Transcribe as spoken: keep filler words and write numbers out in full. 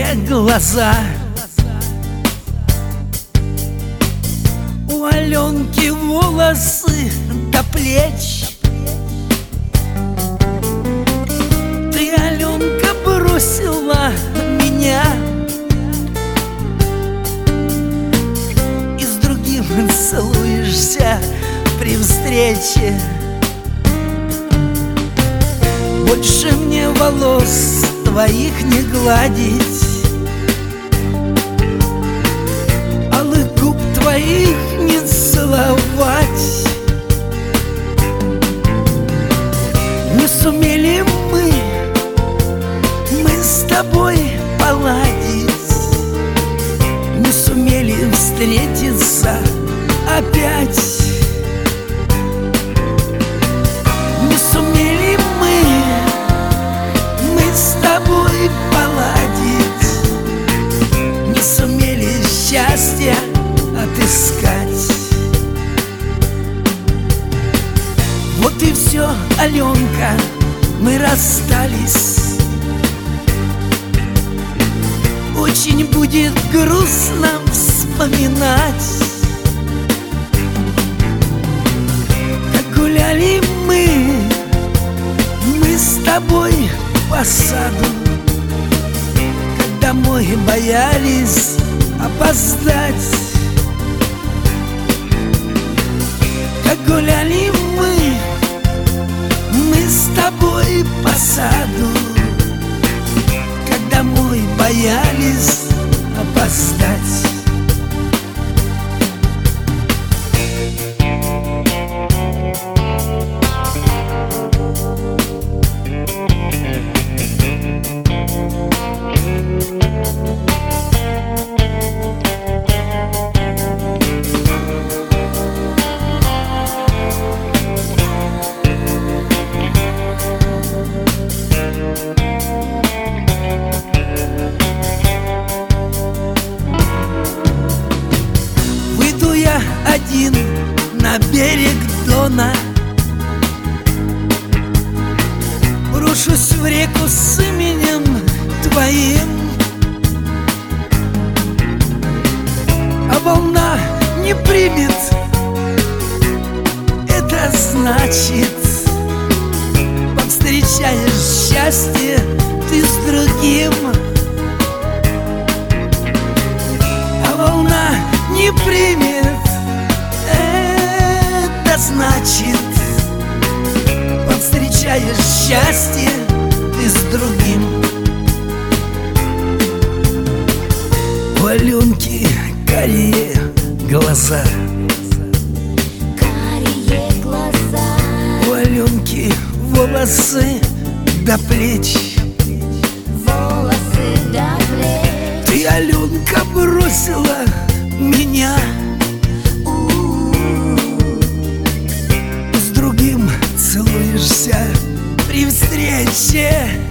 карие глаза. У Аленки волосы до плеч. Ты, Аленка, бросила меня и с другим целуешься при встрече. Больше мне волос твоих не гладить, алых губ твоих не целовать. Не сумели мы, мы с тобой поладить, не сумели встретиться опять. Не сумели мы, мы с тобой поладить, не сумели счастья отыскать. Вот и все, Аленка, мы расстались. Очень будет грустно вспоминать, как гуляли мы, мы с тобой по саду, когда домой боялись опоздать. Как гуляли мы, мы с тобой по саду, как домой боялись опоздать. Один на берег Дона, брошусь в реку с именем твоим, а волна не примет. Это значит, повстречаешь счастье ты с другим, а волна не примет. Значит, повстречаешь счастье ты с другим. У Аленки карие глаза, карие глаза. У Аленки волосы до плеч, волосы до плеч. Ты, Аленка, бросила меня, целуешься при встрече.